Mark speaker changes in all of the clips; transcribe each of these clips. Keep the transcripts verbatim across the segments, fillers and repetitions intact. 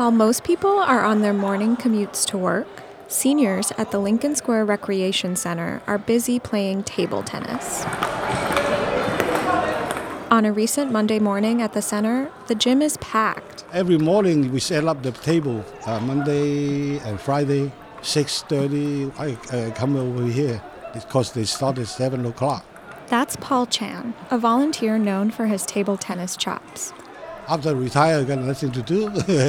Speaker 1: While most people are on their morning commutes to work, seniors at the Lincoln Square Recreation Center are busy playing table tennis. On a recent Monday morning at the center, the gym is packed.
Speaker 2: Every morning we set up the table, uh, Monday and Friday, six thirty, I uh, come over here because they start at seven o'clock.
Speaker 1: That's Paul Chan, a volunteer known for his table tennis chops.
Speaker 2: After I retire, I got nothing to do.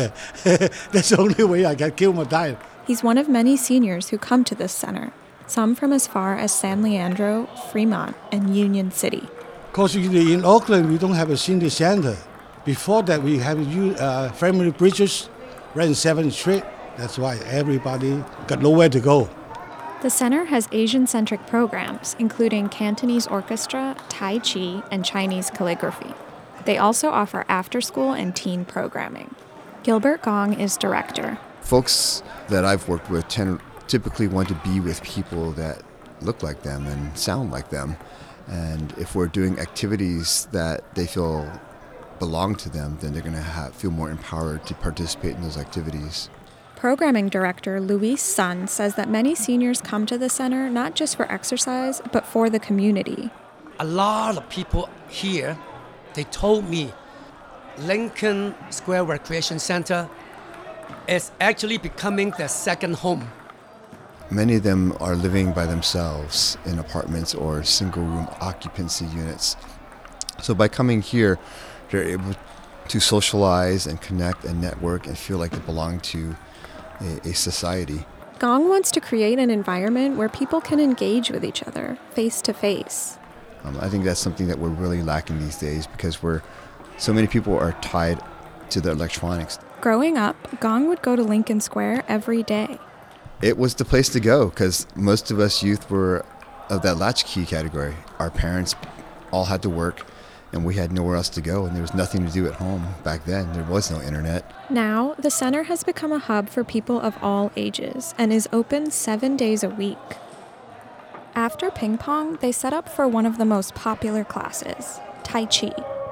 Speaker 2: That's the only way I can kill my time.
Speaker 1: He's one of many seniors who come to this center, some from as far as San Leandro, Fremont, and Union City.
Speaker 2: Because in Oakland, we don't have a senior center. Before that, we have uh, Family Bridges right in seventh Street. That's why everybody got nowhere to go.
Speaker 1: The center has Asian-centric programs, including Cantonese orchestra, Tai Chi, and Chinese calligraphy. They also offer after-school and teen programming. Gilbert Gong is director.
Speaker 3: Folks that I've worked with tend, typically want to be with people that look like them and sound like them. And if we're doing activities that they feel belong to them, then they're going to have, feel more empowered to participate in those activities.
Speaker 1: Programming director Luis Sun says that many seniors come to the center not just for exercise, but for the community.
Speaker 4: A lot of people here, they told me Lincoln Square Recreation Center is actually becoming their second home.
Speaker 3: Many of them are living by themselves in apartments or single-room occupancy units. So by coming here, they're able to socialize and connect and network and feel like they belong to a, a society.
Speaker 1: Gong wants to create an environment where people can engage with each other, face to face.
Speaker 3: Um, I think that's something that we're really lacking these days because we're so many people are tied to their electronics.
Speaker 1: Growing up, Gong would go to Lincoln Square every day.
Speaker 3: It was the place to go because most of us youth were of that latchkey category. Our parents all had to work and we had nowhere else to go and there was nothing to do at home. Back then, there was no internet.
Speaker 1: Now, the center has become a hub for people of all ages and is open seven days a week. After ping pong, they set up for one of the most popular classes, Tai Chi.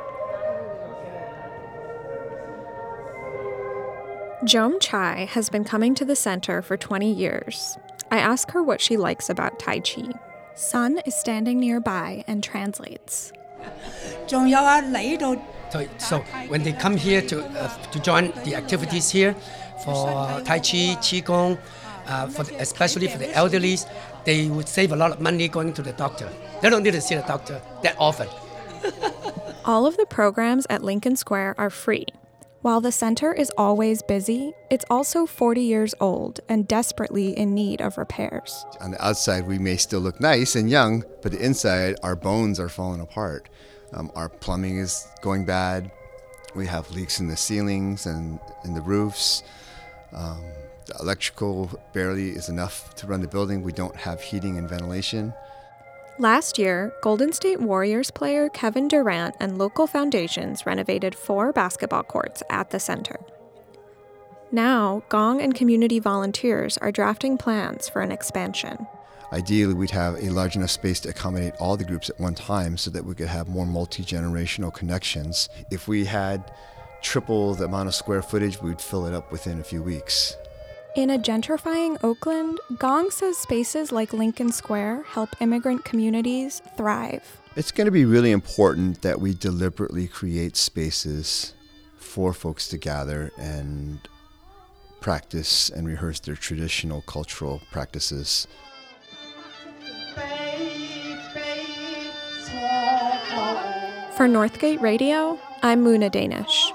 Speaker 1: Joan Chai has been coming to the center for twenty years. I ask her what she likes about Tai Chi. Sun is standing nearby and translates.
Speaker 4: So, so when they come here to uh, to join the activities here for Tai Chi, Qigong, uh, for the, especially for the elderly, they would save a lot of money going to the doctor. They don't need to see the doctor that often.
Speaker 1: All of the programs at Lincoln Square are free. While the center is always busy, it's also forty years old and desperately in need of repairs.
Speaker 3: On the outside, we may still look nice and young, but the inside, our bones are falling apart. Um, our plumbing is going bad. We have leaks in the ceilings and in the roofs. Um, the electrical barely is enough to run the building. We don't have heating and ventilation.
Speaker 1: Last year, Golden State Warriors player Kevin Durant and local foundations renovated four basketball courts at the center. Now, Gong and community volunteers are drafting plans for an expansion.
Speaker 3: Ideally, we'd have a large enough space to accommodate all the groups at one time so that we could have more multi-generational connections. If we had triple the amount of square footage, we'd fill it up within a few weeks.
Speaker 1: In a gentrifying Oakland, Gong says spaces like Lincoln Square help immigrant communities thrive.
Speaker 3: It's going to be really important that we deliberately create spaces for folks to gather and practice and rehearse their traditional cultural practices.
Speaker 1: For Northgate Radio, I'm Muna Danish.